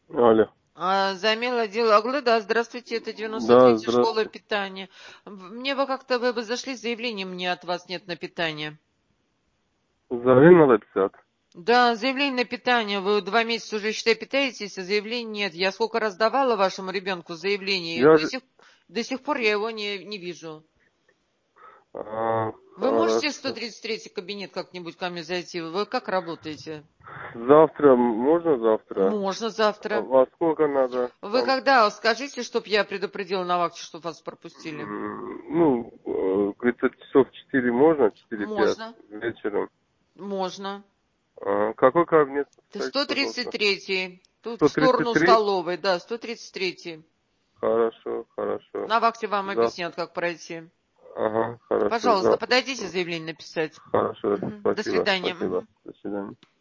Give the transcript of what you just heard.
Алло. Замела отдел Аглы, да, здравствуйте, это Да, 93-я школа здравствуйте. питания. Мне бы как-то вы бы зашли с заявлением, мне от вас нет на питание. Зарина написать? Да, заявление на питание. Вы 2 месяца уже, считай, питаетесь, а заявления нет. Я сколько раз давала вашему ребенку заявление, и Я же... до сих пор я его не вижу. Вы можете в Хорошо. 133-й кабинет как-нибудь ко мне зайти? Вы как работаете? Завтра, можно завтра? Можно А завтра. во сколько надо Вы там? когда? Скажите, чтоб я предупредила на вахте, чтоб вас пропустили. Ну, где-то часов 4 можно, 4-5 Можно. вечером. Можно. Какой кабинет, повторите, сто тридцать пожалуйста? третий. Тут в сторону 133? столовой, да, 133. Хорошо, хорошо. На вахте вам Завтра. объяснят, как пройти. Ага, хорошо, Пожалуйста, завтра. подойдите заявление написать. Хорошо, Мгм. До спасибо, свидания. спасибо. Мгм. До свидания.